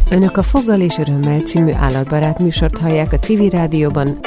Önök a Foggal és Örömmel című állatbarát műsort hallják a Civil Rádióban.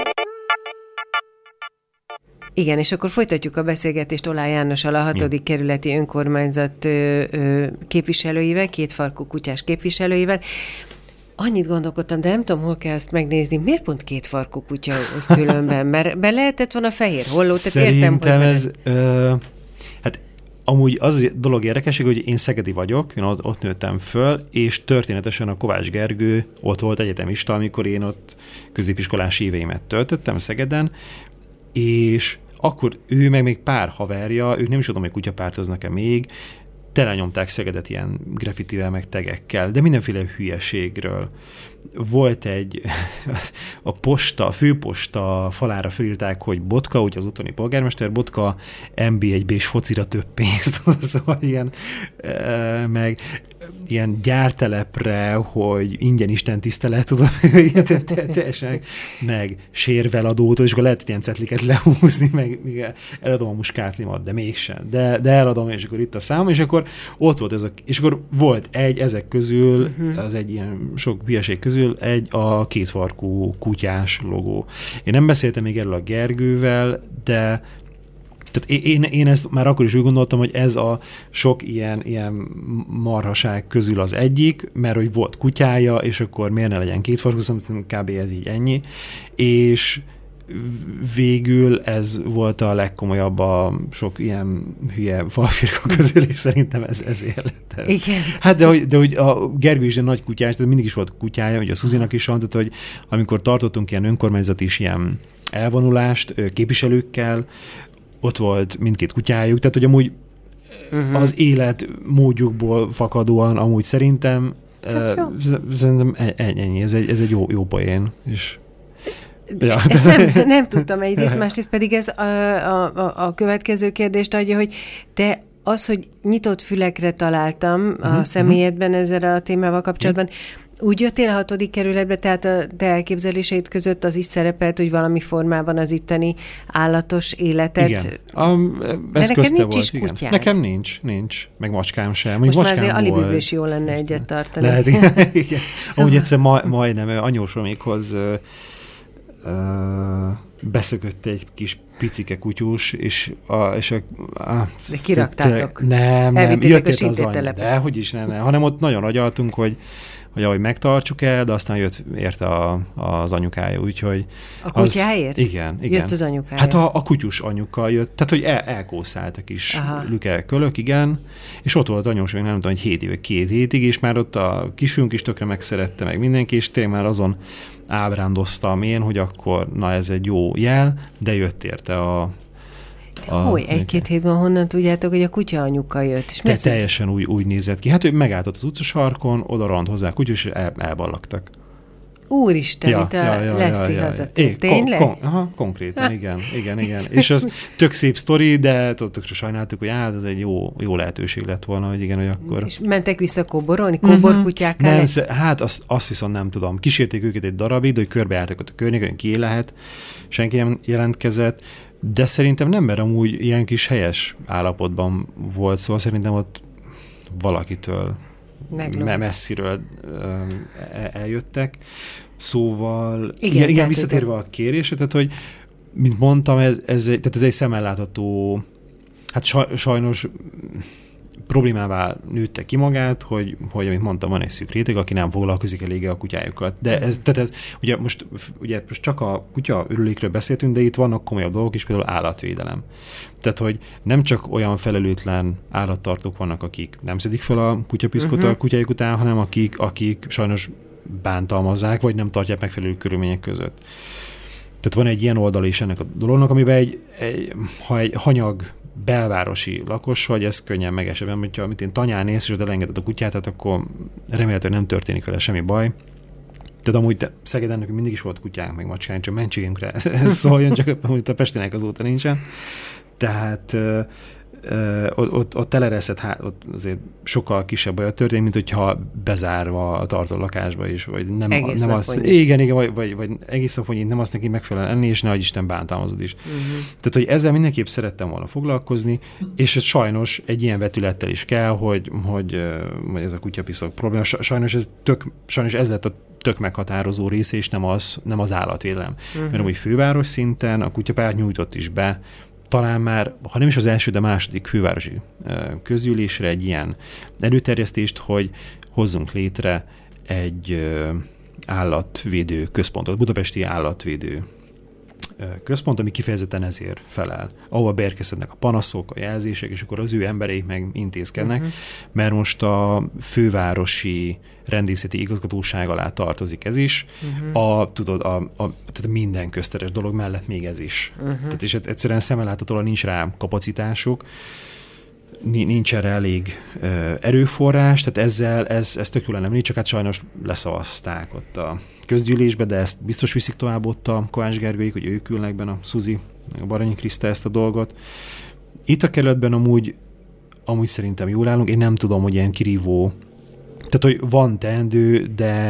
Igen, és akkor folytatjuk a beszélgetést Olá Jánossal, a 6. kerületi önkormányzat képviselőivel, kétfarkú kutyás képviselőivel. Annyit gondolkodtam, de nem tudom, hol kell ezt megnézni. Miért pont kétfarkú kutya különben? Mert lehetett volna fehér holló, tehát szerintem értem, hogy... ez... Hát amúgy az dolog érdekesség, hogy én szegedi vagyok, én ott nőttem föl, és történetesen a Kovács Gergő ott volt egyetemista, amikor én ott középiskolás éveimet töltöttem Szegeden, és akkor ő meg még pár haverja, ők nem is tudom, hogy kutyapártoznak-e még, telenyomták Szegedet ilyen graffitivel, meg tegekkel, de mindenféle hülyeségről. Volt a főposta falára felírták, hogy Botka, úgy az otthoni polgármester, Botka NB1-B-s focira több pénzt, szóval meg ilyen gyártelepre, hogy ingyen Isten tisztelet, tudod, teljesen, meg sérveladót, és akkor lehet ilyen cetliket lehúzni, meg eladom a muskátlimat, de mégsem. De eladom, és akkor itt a szám, és akkor ott volt és akkor volt ezek közül, az egy ilyen sok hülyeség közül, a kétfarkú kutyás logó. Én nem beszéltem még erről a Gergővel, de tehát én ezt már akkor is úgy gondoltam, hogy ez a sok ilyen marhaság közül az egyik, mert hogy volt kutyája, és akkor miért ne legyen kétfarkú, szerintem kb. Ez így ennyi. És végül ez volt a legkomolyabb a sok ilyen hülye falfirka közül, és szerintem ez élet. Igen. Hát de hogy a Gergő is egy nagy kutyás, tehát mindig is volt kutyája, ugye a Szuzinak is van, tehát hogy amikor tartottunk ilyen önkormányzati is ilyen elvonulást képviselőkkel, ott volt mindkét kutyájuk, tehát hogy amúgy az élet módjukból fakadóan amúgy szerintem ennyi, ez egy jó poén. És ja. Ezt nem tudtam egyrészt, másrészt pedig ez a következő kérdést adja, hogy te az, hogy nyitott fülekre találtam a személyedben ezzel a témával kapcsolatban, úgy jöttél a 6. kerületbe, tehát a te elképzeléseid között az is szerepelt, hogy valami formában az itteni állatos életet... Igen. Ez közte volt, igen. Kutyád. Nekem nincs. Meg macskám sem. Most már azért alibiből is jó lenne egyet tartani. Lehet, igen. Szóval... Ahogy egyszer majdnem anyósomékhoz beszökött egy kis picike kutyus, és kiraktátok. Nem, elvittétek a síntételepre. De hogy is nem, hanem ott nagyon agyaltunk, hogy ahogy megtartsuk el, de aztán jött érte az anyukája, úgyhogy... A kutyáért? Igen. Jött az anyukája? Hát a kutyus anyukkal jött, tehát hogy elkószáltak is lükelkölök, igen, és ott volt anyós, még nem tudom, hogy 7 évig, 2 hétig, és már ott a kisünk is tökre megszerette meg mindenki, és tényleg már azon ábrándoztam én, hogy akkor na ez egy jó jel, de jött érte hogy egy-két hétben honnan tudjátok, hogy a kutya anyuka jött? És teljesen úgy nézett ki. Hát ő megállt ott az utcasarkon, oda rant hozzá a kutya, és elballagtak. Úristen, mint a Leszi hazatért. Tényleg? Konkrétan, igen. És az tök szép sztori, de tökre sajnáltuk, hogy ez egy jó lehetőség lett volna, hogy igen, hogy akkor... És mentek vissza kóborolni? Kóborkutyák Nem, hát azt viszont nem tudom. Kísérték őket egy darabig, de hogy körbejártak ott a környéken, ki lehet, senki nem jelentkezett, de szerintem nem, mert amúgy ilyen kis helyes állapotban volt, szóval szerintem ott valakitől messziről eljöttek. Szóval, igen visszatérve a kérésre, tehát, hogy mint mondtam, ez egy szemellátható, hát sajnos problémává nőtte ki magát, hogy amit mondtam, van egy szűk réteg, aki nem foglalkozik eléggé a kutyájukat. De ez ugye most csak a kutya örülékről beszéltünk, de itt vannak komolyabb dolgok is, például állatvédelem. Tehát, hogy nem csak olyan felelőtlen állattartók vannak, akik nem szedik fel a kutyapiszkot a kutyájuk után, hanem akik sajnos bántalmazzák, vagy nem tartják megfelelő körülmények között. Tehát van egy ilyen oldal is ennek a dolognak, amiben ha egy hanyag belvárosi lakos vagy, ez könnyen megesebben, hogyha amit én tanyán néz, és elengeded a kutyát, tehát akkor remélhetően nem történik vele semmi baj. Tehát amúgy Szegeden nekünk mindig is volt kutyánk, meg macskánk, csak mentségünkre szóljon, csak amúgy a Pestinek azóta nincsen. Tehát ott telereszett, ott azért sokkal kisebb baj történik, mint hogyha bezárva a tartó lakásba is, vagy nem azt, igen, vagy egész nap nem azt neki megfelelően enni, és nehogy Isten bántalmazod is. Tehát, hogy ezzel mindenképp szerettem volna foglalkozni, és ez sajnos egy ilyen vetülettel is kell, hogy ez a kutyapiszok probléma. Sajnos ez lett a tök meghatározó része, és nem az állatvédelem. Mert amúgy főváros szinten a kutyapárt nyújtott is be, talán már, ha nem is az első, de második fővárosi közgyűlésre egy ilyen előterjesztést, hogy hozzunk létre egy állatvédő központot, budapesti állatvédő központ, ami kifejezetten ezért felel. Ahova beérkezhetnek a panaszok, a jelzések, és akkor az ő embereik meg intézkednek, mert most a fővárosi rendészeti igazgatóság alá tartozik ez is. Tehát minden közteres dolog mellett még ez is. Tehát és egyszerűen szemmeláthatóan nincs rá kapacitásuk, nincs erre elég erőforrás, tehát ezzel ez tök jól lenne, csak hát sajnos leszavazták ott a közgyűlésbe, de ezt biztos viszik tovább ott a Kovács Gergőik, hogy ők ülnek benne, a Szuzi, a Baranyi Kriszta ezt a dolgot. Itt a kerületben amúgy szerintem jól állunk, én nem tudom, hogy ilyen kirívó, tehát, hogy van teendő,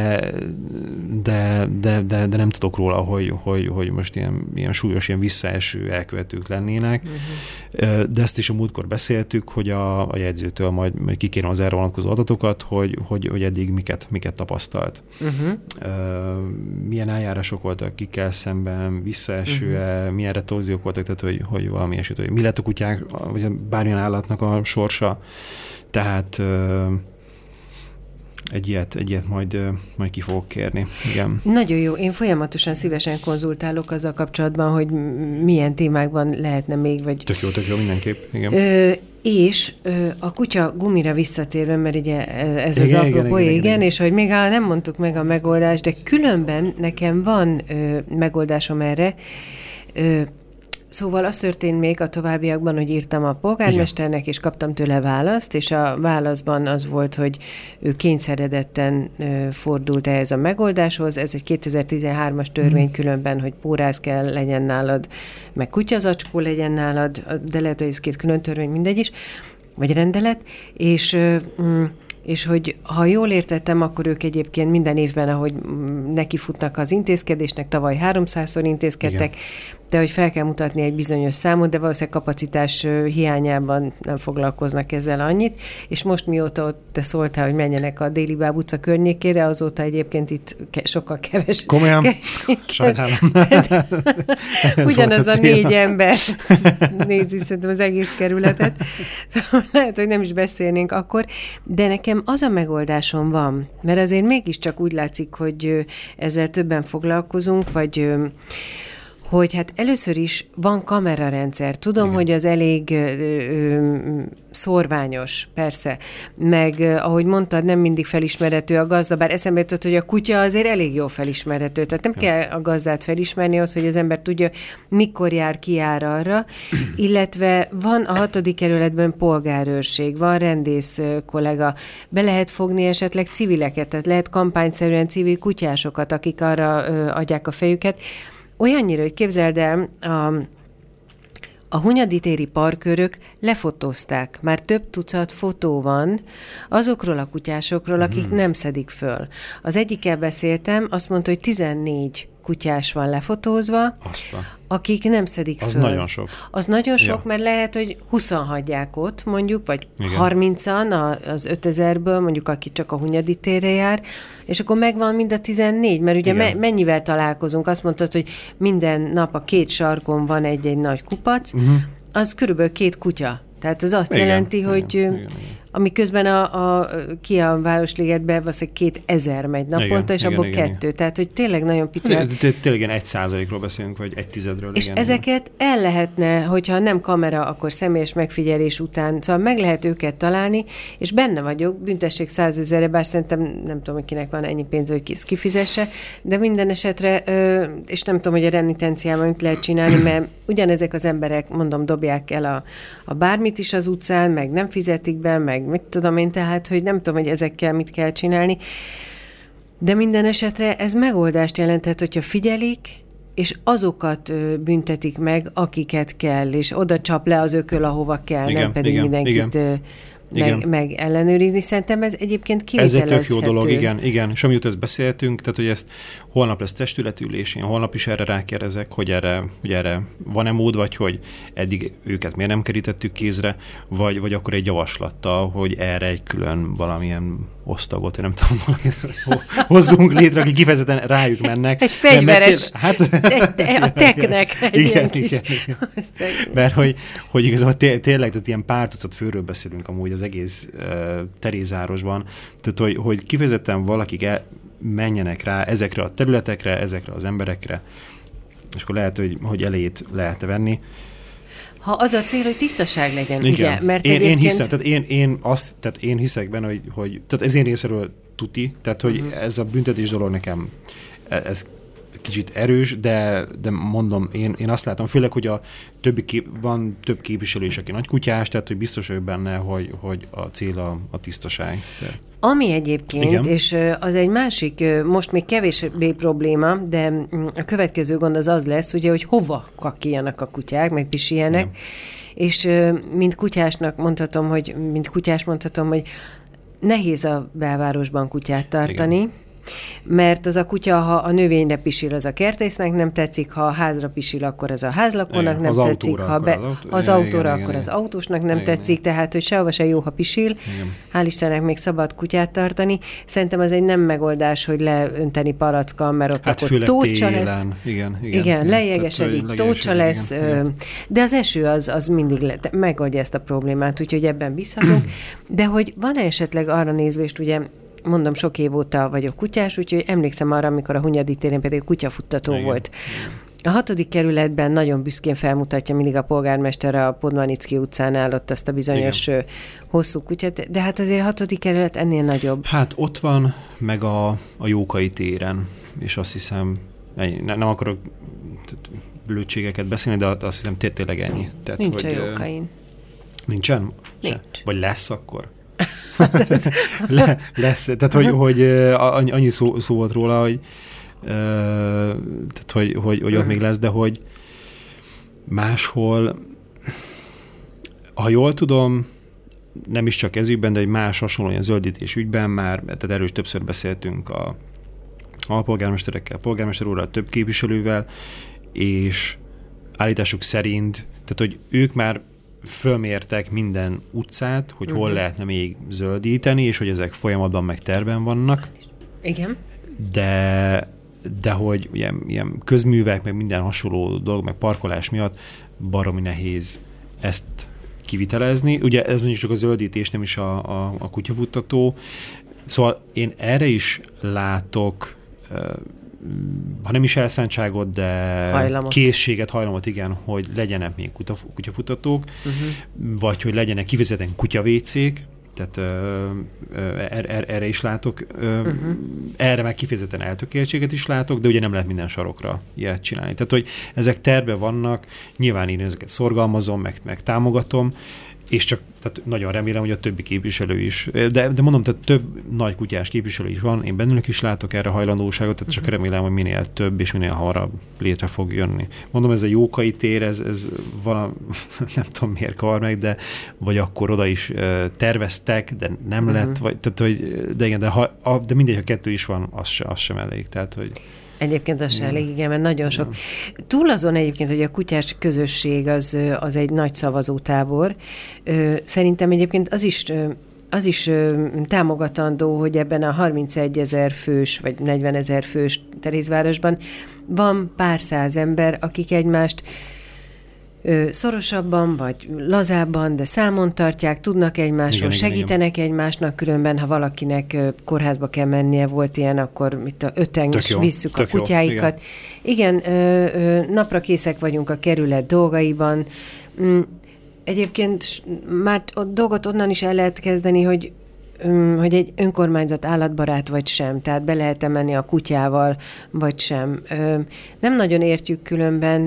de nem tudok róla, hogy most ilyen súlyos, ilyen visszaeső elkövetők lennének. De ezt is a múltkor beszéltük, hogy a jegyzőtől majd kikérem az erre vonatkozó adatokat, hogy eddig miket tapasztalt. Milyen eljárások voltak, kikkel szemben, visszaeső-e, milyen retorziók voltak, tehát hogy valami eset, hogy mi lett a kutyák, vagy bármilyen állatnak a sorsa. Tehát egy ilyet majd ki fogok kérni. Igen. Nagyon jó. Én folyamatosan szívesen konzultálok azzal kapcsolatban, hogy milyen témákban lehetne még, vagy... Tök jó, mindenképp. Igen. És a kutya gumira visszatérve, mert ugye ez az apropó, igen, és hogy még nem mondtuk meg a megoldást, de különben nekem van megoldásom erre. Szóval az történt még a továbbiakban, hogy írtam a polgármesternek, és kaptam tőle választ, és a válaszban az volt, hogy ő kényszeredetten fordult ehhez a megoldáshoz. Ez egy 2013-as törvény különben, hogy pórász kell legyen nálad, meg kutyazacskó legyen nálad, de lehet, hogy ez két külön törvény, mindegy is, vagy rendelet, és hogy ha jól értettem, akkor ők egyébként minden évben, ahogy nekifutnak az intézkedésnek, tavaly 300-szor intézkedtek, de hogy fel kell mutatni egy bizonyos számot, de valószínűleg kapacitás hiányában nem foglalkoznak ezzel annyit, és most mióta ott te szóltál, hogy menjenek a Déli Báb utca környékére, azóta egyébként itt sokkal kevesebb. Komolyan? Sajnálom. Ugyanaz a 4 ember nézi szerintem az egész kerületet. Szóval lehet, hogy nem is beszélnénk akkor, de nekem az a megoldásom van, mert azért mégiscsak úgy látszik, hogy ezzel többen foglalkozunk, vagy hogy hát először is van kamerarendszer. Tudom, hogy az elég szorványos, persze, meg ahogy mondtad, nem mindig felismerhető a gazda, bár eszembe jutott, hogy a kutya azért elég jól felismerhető, tehát nem kell a gazdát felismerni ahhoz, hogy az ember tudja, mikor jár, ki jár arra, illetve van a 6. kerületben polgárőrség, van rendész kollega, be lehet fogni esetleg civileket, tehát lehet kampányszerűen civil kutyásokat, akik arra adják a fejüket. Olyannyira, hogy képzeld el, a Hunyadi téri parkőrök lefotózták. Már több tucat fotó van azokról a kutyásokról, akik nem szedik föl. Az egyikkel beszéltem, azt mondta, hogy 14 kutyás van lefotózva, akik nem szedik föl. Az nagyon sok. Az nagyon sok, mert lehet, hogy 20-an hagyják ott, mondjuk, vagy 30-an az 5000-ből, mondjuk, aki csak a Hunyadi térre jár, és akkor megvan mind a 14, mert ugye mennyivel találkozunk? Azt mondtad, hogy minden nap a 2 sarkon van egy nagy kupac, az körülbelül 2 kutya. Tehát az azt jelenti, hogy amiközben ki a Városligetben valószínűleg 2000 megy naponta, és abból 2. Tehát, hogy tényleg nagyon pici. Tényleg 1%-ról beszélünk, vagy 1/10-ről. És ezeket el lehetne, hogyha nem kamera, akkor személyes megfigyelés után, szóval meg lehet őket találni, és benne vagyok, büntessék 100 000-re, bár szerintem nem tudom, hogy kinek van ennyi pénz, hogy kifizesse, de minden esetre, és nem tudom, hogy a renitenciában mit lehet csinálni, mert ugyanezek az emberek, mondom, dobják el a bármit is az utcán, meg nem fizetik be, meg mit tudom én, tehát, hogy nem tudom, hogy ezekkel mit kell csinálni. De minden esetre ez megoldást jelenthet, hogyha figyelik, és azokat büntetik meg, akiket kell, és oda csap le az ököl, ahova kell, igen, nem pedig igen, mindenkit meg ellenőrizni. Szerintem ez egyébként kivitelezhető. Ez egy tök jó dolog, igen. És amióta ezt beszéltünk, tehát hogy ezt holnap lesz testületülés, én holnap is erre rákérdezek, hogy erre van-e mód, vagy hogy eddig őket miért nem kerítettük kézre, vagy akkor egy javaslattal, hogy erre egy külön valamilyen osztagot, én nem tudom, hozzunk létre, aki kifejezetten rájuk mennek. Egy fegyveres, a teknek egy ilyen kis... Mert hogy igazából tényleg, tehát ilyen pár tucat főről beszélünk amúgy az egész Terézvárosban, tehát hogy kifejezetten valakik menjenek rá ezekre a területekre, ezekre az emberekre, és akkor lehet, hogy elejét lehetne venni. Ha az a cél, hogy tisztaság legyen, igen. ugye? Mert én hiszem, tehát én hiszek benne, hogy tehát ez én részéről tuti, tehát hogy ez a büntetés dolog nekem, ez kicsit erős, de mondom, én azt látom, főleg, hogy van több képviselő is, aki nagykutyás, tehát hogy biztos vagyok benne, hogy a cél a tisztaság. Ami egyébként, igen. És az egy másik, most még kevésbé probléma, de a következő gond az lesz, ugye, hogy hova kakiljanak a kutyák, meg pisiljenek, igen. És mint kutyás mondhatom, hogy nehéz a belvárosban kutyát tartani, igen. Mert az a kutya, ha a növényre pisil, az a kertésznek nem tetszik, ha a házra pisil, akkor az a házlakónak nem tetszik, ha az autóra, akkor az autósnak nem tetszik, tehát, hogy sehova se jó, ha pisil. Igen. Hál' Istennek még szabad kutyát tartani. Szerintem az egy nem megoldás, hogy leönteni palackkal, mert ott akkor tócsa lesz. Igen, lejegesedik, tócsa lesz, de az eső az mindig megoldja ezt a problémát, úgyhogy ebben bízhatunk. De hogy van esetleg arra nézvést, ugye, mondom, sok év óta vagyok kutyás, úgyhogy emlékszem arra, amikor a Hunyadi téren például kutyafuttató volt. A 6. kerületben nagyon büszkén felmutatja mindig a polgármester a Podmanicki utcánál ott azt a bizonyos hosszú kutyát, de hát azért a 6. kerület ennél nagyobb. Hát ott van, meg a Jókai téren, és azt hiszem, nem akarok blödségeket beszélni, de azt hiszem tényleg ennyi. Tehát, nincs hogy, a Jókain. Nincsen? Nincs. Vagy lesz akkor? Lesz. Tehát, hogy annyi szó volt róla, hogy tehát, hogy ott még lesz, de hogy máshol, ha jól tudom, nem is csak ez ügyben, de egy más hasonló ilyen zöldítés ügyben már, tehát erről is többször beszéltünk a polgármesterekkel, polgármester úrral, több képviselővel, és állításuk szerint, tehát, hogy ők már fölmértek minden utcát, hogy hol lehetne még zöldíteni, és hogy ezek folyamatban meg terben vannak. Igen. De hogy ilyen közművek, meg minden hasonló dolog, meg parkolás miatt baromi nehéz ezt kivitelezni. Ugye ez mondjuk csak a zöldítés, nem is a kutyafuttató. Szóval én erre is látok, ha nem is elszántságot, de készséget, hajlamot, igen, hogy legyenek még kutyafutatók, vagy hogy legyenek kifejezetten kutyavécék, tehát erre is látok, erre meg kifejezetten eltökéltséget is látok, de ugye nem lehet minden sarokra ilyet csinálni. Tehát, hogy ezek terve vannak, nyilván én ezeket szorgalmazom, meg támogatom, és csak tehát nagyon remélem, hogy a többi képviselő is, de mondom, tehát több nagy kutyás képviselő is van, én bennük is látok erre hajlandóságot, tehát csak remélem, hogy minél több és minél hamarabb létre fog jönni. Mondom, ez a Jókai tér, ez valami, nem tudom miért kavar meg, de vagy akkor oda is terveztek, de nem lett, vagy, tehát, hogy, de igen, de mindegy, ha 2 is van, az sem elég, tehát, hogy egyébként az sem elég, igen, mert nagyon sok. Túl azon egyébként, hogy a kutyás közösség az egy nagy szavazótábor, szerintem egyébként az is támogatandó, hogy ebben a 31 000 fős, vagy 40 000 fős Terézvárosban van pár száz ember, akik egymást szorosabban, vagy lazábban, de számon tartják, tudnak egymásról, segítenek egymásnak, különben, ha valakinek kórházba kell mennie, volt ilyen, akkor mit a 5-en is visszük a kutyáikat. Igen, napra készek vagyunk a kerület dolgaiban. Egyébként már a dolgot onnan is el lehet kezdeni, hogy egy önkormányzat állatbarát vagy sem, tehát be lehet menni a kutyával, vagy sem. Nem nagyon értjük különben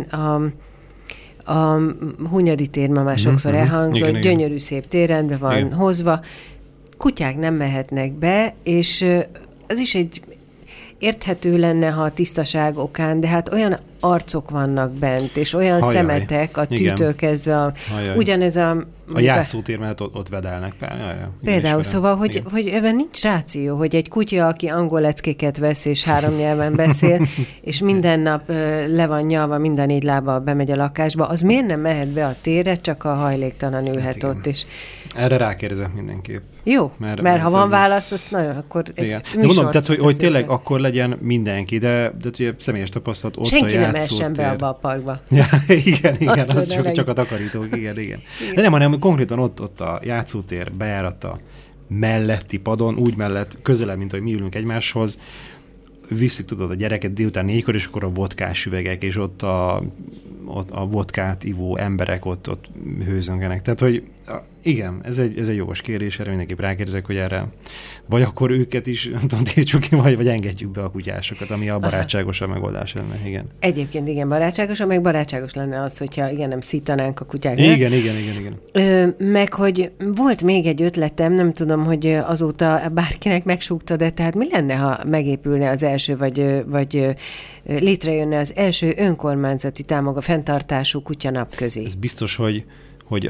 a Hunyadi tér ma már sokszor elhangzott, igen, gyönyörű szép térrendben van hozva. Kutyák nem mehetnek be, és az is egy érthető lenne, ha a tisztaság okán, de hát arcok vannak bent, és olyan szemetek a tűtől kezdve, ugyanez a játszótér mellett ott vedelnek. Például, szóval, hogy ebben nincs ráció, hogy egy kutya, aki angol leckéket vesz, és 3 nyelven beszél, és minden nap le van nyalva, minden 4 lába bemegy a lakásba, az miért nem mehet be a térre, csak a hajléktalan ülhet ott is? Erre rákérdezek mindenképp. Jó, mert ha van válasz, azt nagyon, akkor egy mondom, tehát, hogy tényleg akkor legyen mindenki, de ugye személyes tapasztalat ott senki a nem essen be abba a parkba. Ja, igen, az csak a takarítók, igen. De nem, hanem konkrétan ott a játszótér bejárata melletti padon, úgy mellett, közelebb, mint hogy mi ülünk egymáshoz, viszik, tudod, a gyereket délután 4-kor, és akkor a vodkás üvegek, és ott a vodkát ivó emberek ott hőzöngenek. Tehát, hogy igen, ez egy jogos kérdés, erre mindenképp rákérdezek, hogy erre vagy akkor őket is tiltsuk ki, vagy engedjük be a kutyásokat, ami a barátságosabb megoldás lenne, igen. Egyébként igen, barátságosabb, meg barátságos lenne az, hogyha igen, nem szítanánk a kutyákat. Igen. Meg, hogy volt még egy ötletem, nem tudom, hogy azóta bárkinek megsúgta, de tehát mi lenne, ha megépülne az első, vagy létrejönne az első önkormányzati fenntartású kutyanapközi? Ez biztos, hogy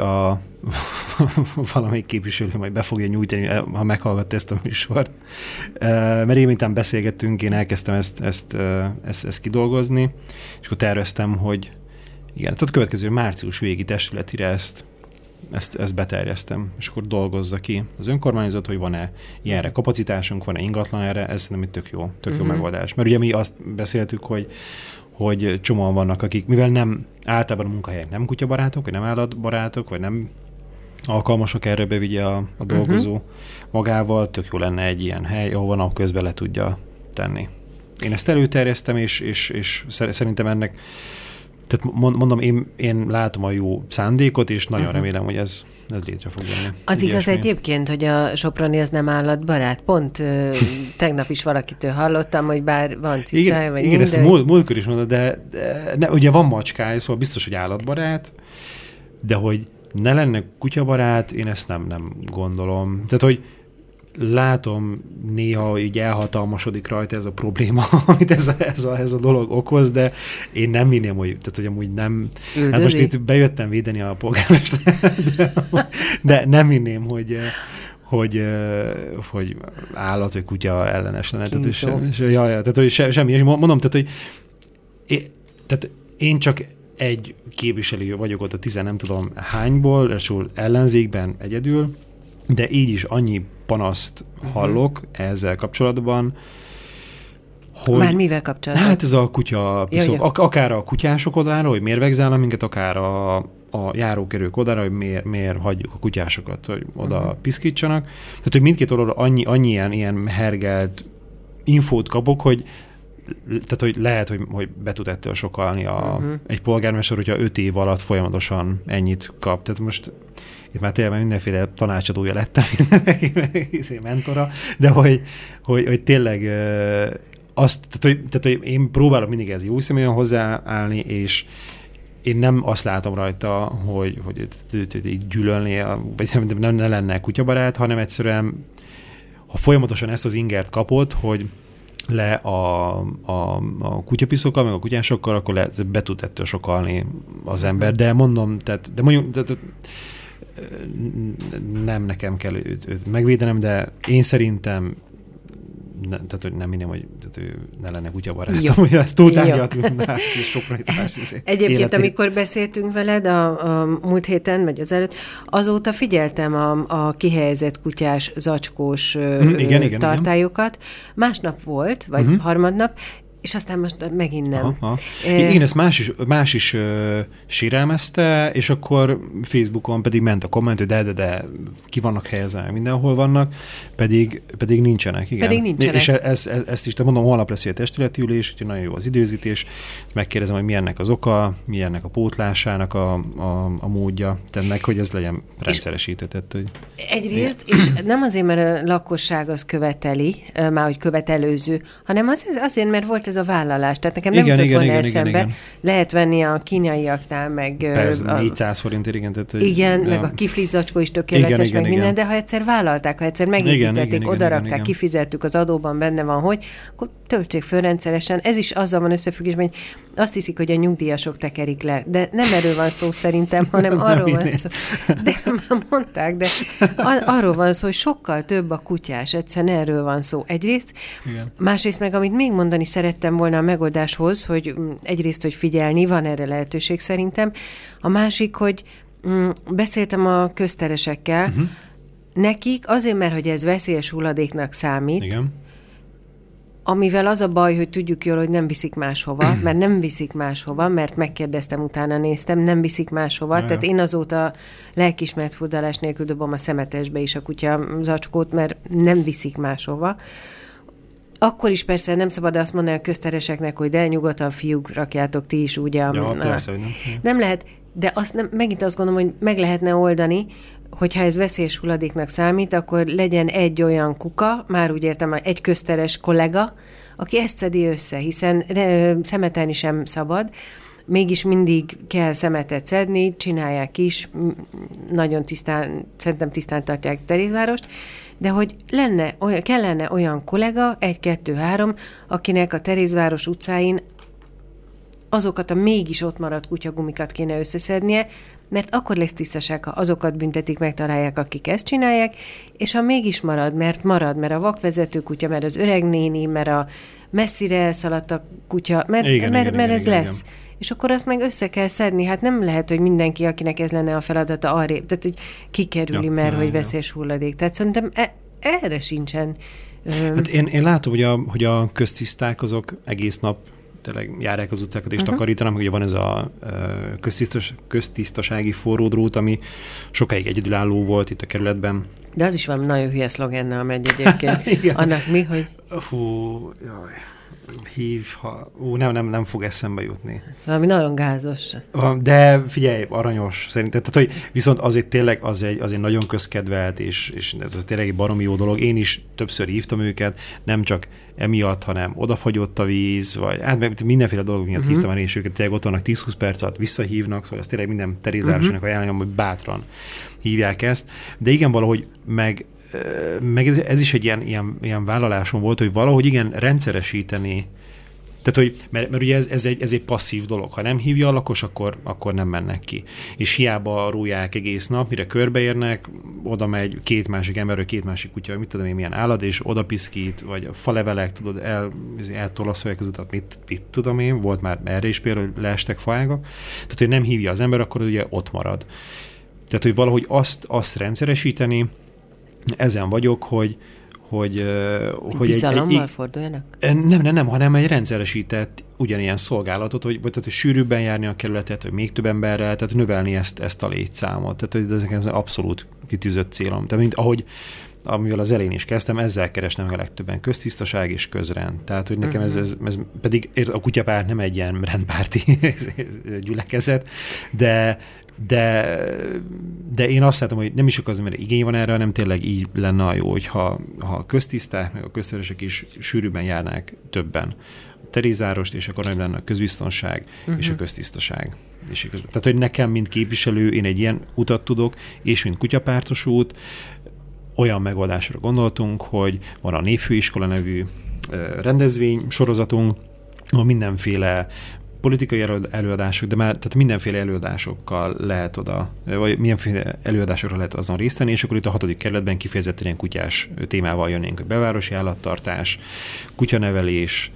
valamelyik képviselő majd be fogja nyújtani, ha meghallgatta ezt a műsort. Mert én mintán beszélgettünk, én elkezdtem ezt kidolgozni, és akkor terveztem, hogy igen, tehát a következő március végi testületire ezt beterjesztem, és akkor dolgozza ki az önkormányzat, hogy van-e ilyenre kapacitásunk, van-e ingatlan erre, ez szerintem egy tök jó megoldás. Mert ugye mi azt beszéltük, hogy csomóan vannak, akik, mivel nem általában a munkahelyek nem kutyabarátok, vagy nem állatbarátok, vagy nem alkalmasok erre bevigye a dolgozó magával, tök jó lenne egy ilyen hely, ahol van, közben le tudja tenni. Én ezt előterjesztem, és szerintem ennek, tehát mondom, én látom a jó szándékot, és nagyon remélem, hogy ez létre fog jönni. Az igaz egyébként, hogy a soproni az nem állatbarát? Pont tegnap is valakitől hallottam, hogy bár van cicája, vagy igen, ezt múltkor is mondod, de ugye van macskája, szóval biztos, hogy állatbarát, de hogy ne lenne kutyabarát, én ezt nem gondolom. Tehát, hogy látom néha, hogy így elhatalmasodik rajta ez a probléma, amit ez a dolog okoz, de én nem hinném, hogy amúgy nem... Hát most itt bejöttem védeni a polgármestert, de nem hinném, hogy állat vagy kutya ellenes lenne. Tehát, hogy semmi. És mondom, tehát én csak egy képviselő vagyok ott a 10 nem tudom hányból, ráadásul ellenzékben egyedül, de így is annyi panaszt hallok ezzel kapcsolatban, hogy... Már mivel kapcsolatban? Hát ez a kutya piszok, akár a kutyások oldalára, hogy miért vegzálnak minket, akár a járókerők oldalára, hogy miért hagyjuk a kutyásokat, hogy oda piszkítsanak. Tehát, hogy mindkét oldalra annyi ilyen hergelt infót kapok, hogy lehet, hogy be tud ettől sokalni egy polgármester, hogyha 5 év alatt folyamatosan ennyit kap. Tehát most itt már tényleg mindenféle tanácsadója lettem, mentora, de hogy tényleg tehát, hogy én próbálok mindig ez jó személyen hozzáállni, és én nem azt látom rajta, hogy így gyűlölné, vagy nem lenne kutyabarát, hanem egyszerűen, ha folyamatosan ezt az ingert kapod, hogy le a kutyapiszokkal, meg a kutyásokkal, akkor be tud ettől sokalni az ember. De mondom, de mondjuk, nem nekem kell őt megvédenem, de én szerintem tehát, hogy nem hinném, hogy ő ne lenne kutyabarátom, hogy ezt túltárgyaltunk már, és sopranítás. Egyébként, életén. Amikor beszéltünk veled a múlt héten, vagy az előtt, azóta figyeltem a kihelyezett kutyás, zacskós tartályokat. Másnap volt, vagy harmadnap, és aztán most megint nem. Igen, ezt más is sérelmezte, és akkor Facebookon pedig ment a komment, hogy de ki vannak helyezve, mindenhol vannak, pedig nincsenek. Igen. Pedig nincsenek. És ezt is, te mondom, holnap lesz egy testületi ülés, úgyhogy nagyon jó az időzítés. Megkérdezem, hogy mi ennek az oka, mi ennek a pótlásának a módja, tennek, hogy ez legyen rendszeresített. Hogy... Egyrészt, és nem azért, mert a lakosság az követeli, már hogy követelőző, hanem azért, mert volt ez a vállalás. Tehát nekem nem jutott volna eszembe. Igen. Lehet venni a kínaiaknál, meg... Persze, 400 forintért, igen. Tehát, igen, meg a kifliz zacskó is tökéletes, meg minden, de ha egyszer vállalták, ha egyszer megépítették, odarakták, kifizettük, az adóban benne van, hogy, akkor töltsék föl rendszeresen. Ez is azzal van összefüggésben, hogy azt hiszik, hogy a nyugdíjasok tekerik le. De nem erről van szó szerintem, hanem arról van szó. De már mondták, de arról van szó, hogy sokkal több a kutyás. Egyszerűen erről van szó. Egyrészt. Igen. Másrészt meg, amit még mondani szerettem volna a megoldáshoz, hogy egyrészt, hogy figyelni, van erre lehetőség szerintem. A másik, hogy beszéltem a közteresekkel, nekik azért, mert hogy ez veszélyes hulladéknak számít, igen. Amivel az a baj, hogy tudjuk jól, hogy nem viszik máshova, mert nem viszik máshova, mert megkérdeztem, utána néztem, nem viszik máshova. Tehát én azóta lelkiismert furdalás nélkül dobom a szemetesbe is a kutya zacskót, mert nem viszik máshova. Akkor is persze nem szabad azt mondani a köztereseknek, hogy de nyugodtan fiúk, rakjátok ti is úgy persze, hogy nem. Nem lehet, de megint azt gondolom, hogy meg lehetne oldani, hogyha ez veszélyes hulladéknak számít, akkor legyen egy olyan kuka, már úgy értem, egy közteres kollega, aki ezt szedi össze, hiszen szemetelni sem szabad, mégis mindig kell szemetet szedni, csinálják is, nagyon tisztán, szerintem tisztán tartják Terézvárost, de hogy kellene olyan kollega, 1, 2, 3, akinek a Terézváros utcáin azokat a mégis ott maradt kutyagumikat kéne összeszednie, mert akkor lesz tisztaság, ha azokat büntetik, megtalálják, akik ezt csinálják, és ha mégis mert a vakvezető kutya, mert az öreg néni, mert a messzire elszaladt a kutya, mert ez lesz. Igen. És akkor azt meg össze kell szedni. Hát nem lehet, hogy mindenki, akinek ez lenne a feladata arrébb, tehát hogy kikerüli, hogy veszélyes hulladék. Tehát szerintem erre sincsen. Hát én látom, hogy a köztiszták azok egész nap tényleg járják az utcákat és takarítanak, ugye van ez a köztisztasági forródrót, ami sokáig egyedülálló volt itt a kerületben. De az is valami nagyon hülye szlogennel megy egyébként. Annak mi, hogy... Nem fog eszembe jutni. Valami nagyon gázos. De figyelj, aranyos szerintem. Tehát, hogy viszont azért tényleg az egy nagyon közkedvelt, és ez tényleg egy baromi jó dolog. Én is többször hívtam őket, nem csak emiatt, hanem odafagyott a víz, vagy mindenféle dolog miatt hívtam el, és őket tényleg ott vannak 10-20 perc alatt visszahívnak, szóval ez tényleg minden Terézvárosnak ajánlom, hogy bátran hívják ezt. De igen, valahogy meg ez is egy ilyen vállalásom volt, hogy valahogy igen rendszeresíteni. Tehát, hogy, mert ugye ez egy passzív dolog. Ha nem hívja a lakos, akkor nem mennek ki. És hiába rúják egész nap, mire körbeérnek, oda megy 2 másik ember, 2 másik kutya, vagy mit tudom én, milyen állat, és oda piszkít, vagy a falevelek, tudod, eltolaszolják az utat, mit tudom én, volt már erre is például, hogy leestek faágak. Tehát, hogy nem hívja az ember, akkor ugye ott marad. Tehát, hogy valahogy azt rendszeresíteni, ezen vagyok, hogy bizalommal forduljanak? Nem, hanem egy rendszeresített ugyanilyen szolgálatot, tehát, hogy sűrűbben járni a kerületet, vagy még több emberrel, tehát növelni ezt a létszámot. Tehát ez nekem abszolút kitűzött célom. Tehát amivel az elején is kezdtem, ezzel keresnem a legtöbben köztisztaság és közrend. Tehát, hogy nekem ez pedig a kutyapárt nem egy ilyen rendpárti gyülekezet, de én azt látom, hogy nem is csak az, mert igény van erre, hanem tényleg így lenne a jó, hogyha a köztiszták, meg a közteresek is sűrűbben járnák többen a Terézvárost, és akkor nem lenne a közbiztonság és a köztisztaság. Tehát, hogy nekem, mint képviselő, én egy ilyen utat tudok, és mint kutyapártos út, olyan megoldásra gondoltunk, hogy van a Népfőiskola nevű rendezvény sorozatunk, ahol mindenféle politikai előadások, de már tehát mindenféle előadásokkal lehet oda, vagy mindenféle előadásokra lehet azon részt venni, és akkor itt a 6. kerületben kifejezetten ilyen kutyás témával jönnénk, hogy bevárosi állattartás, kutyanevelés,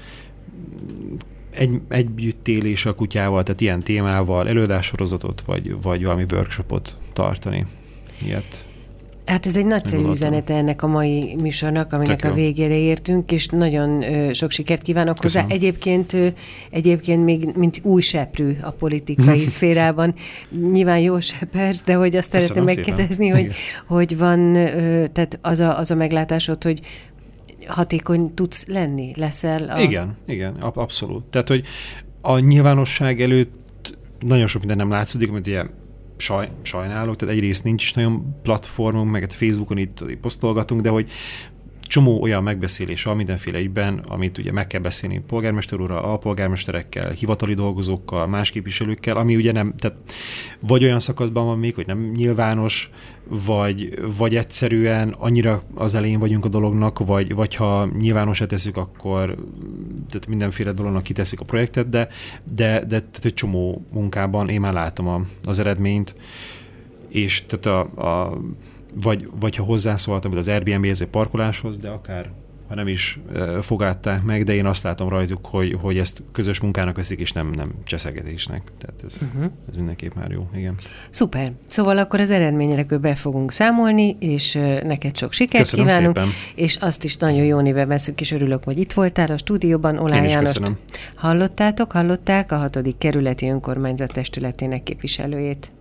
együttélés a kutyával, tehát ilyen témával előadássorozatot, vagy valami workshopot tartani. Ilyet. Hát ez egy nagyszerű üzenete ennek a mai műsornak, aminek a végére értünk, és nagyon sok sikert kívánok hozzá. Egyébként még mint új seprű a politikai szférában. Nyilván jó sepersz, de hogy azt szeretném megkérdezni, hogy van, tehát az a meglátásod, hogy hatékony tudsz lenni, leszel? Igen, abszolút. Tehát, hogy a nyilvánosság előtt nagyon sok minden nem látszódik, mert ugye sajnálok, tehát egyrészt nincs is nagyon platformunk, meg a Facebookon itt posztolgatunk, de hogy csomó olyan megbeszélés van mindenféle ügyben, amit ugye meg kell beszélni polgármester úrral, alpolgármesterekkel, hivatali dolgozókkal, más képviselőkkel, ami ugye nem, tehát vagy olyan szakaszban van még, hogy nem nyilvános, vagy egyszerűen annyira az elején vagyunk a dolognak, vagy ha nyilvánosra tesszük, akkor tehát mindenféle dolognak kitesszük a projektet, de egy csomó munkában én már látom az eredményt, és tehát vagy ha hozzászóltam az Airbnb-hez, egy parkoláshoz, de akár ha nem is fogadták meg, de én azt látom rajtuk, hogy ezt közös munkának veszik, és nem cseszegetésnek. Tehát ez mindenképp már jó, igen. Szuper. Szóval akkor az eredményekről be fogunk számolni, és neked sok sikert kívánunk. Szépen. És azt is nagyon jó néven veszünk, és örülök, hogy itt voltál a stúdióban. Oláh Jánost hallották a 6. kerületi önkormányzat testületének képviselőjét.